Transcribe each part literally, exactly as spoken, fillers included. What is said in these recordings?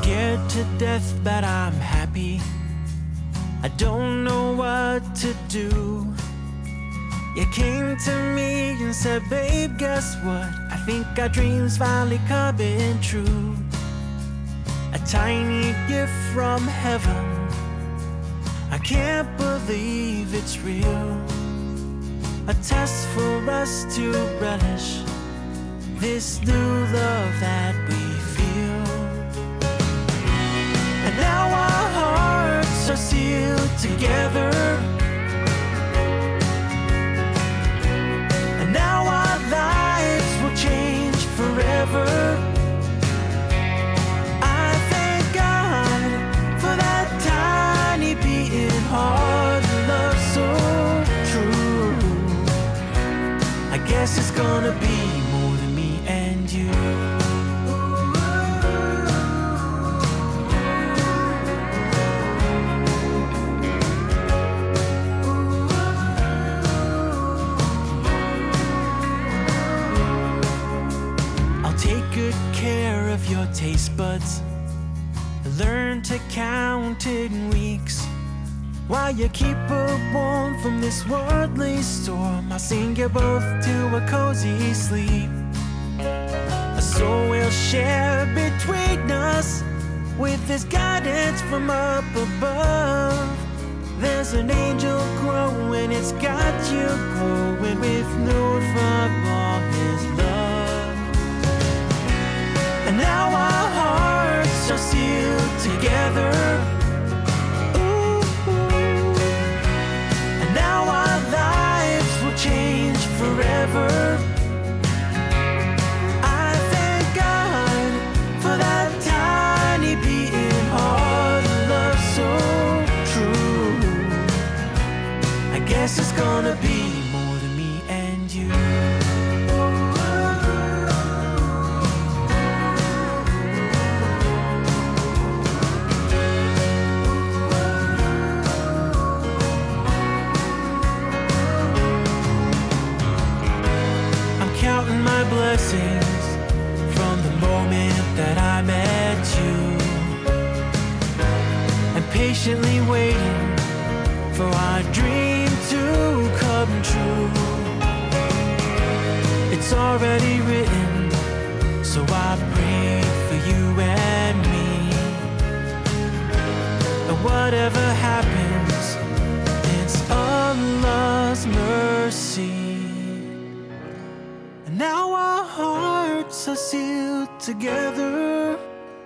scared to death, but I'm happy. I don't know what to do. You came to me and said, babe, guess what? I think our dreams finally coming true. A tiny gift from heaven, I can't believe it's real. A test for us to relish this new love that we feel. And now our hearts are sealed together, and now our lives will change forever. I thank God for that tiny beating heart, love so true. I guess it's gonna be more than me and you. I'll take good care of your taste buds, learn to count in weeks. While you keep her warm from this worldly storm, I'll sing you both to a cozy sleep. A soul will share between us with this guidance from up above. There's an angel growing, it's got you glowing with note from all his love. And now our hearts are sealed together, change forever. I thank God for that tiny beating heart, love so true. I guess it's gonna be more than me and you. Counting my blessings from the moment that I met you, and patiently waiting for our dream to come true. It's already written, so I pray for you and me. And whatever happens, it's Allah's mercy. Now our hearts are sealed together,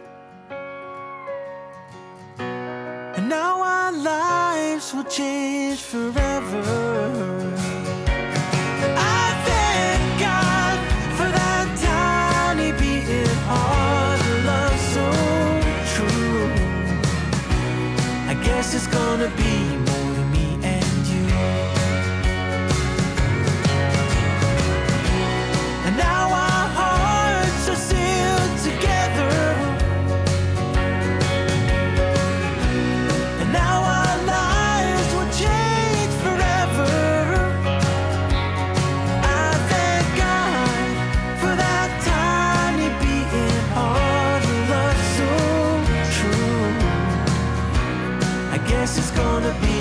and now our lives will change forever. I thank God for that tiny beating heart, love so true. I guess it's gonna be more than me and you. And now our hearts are sealed together, and now our lives will change forever. I thank God for that tiny beating heart, love so true. I guess it's gonna be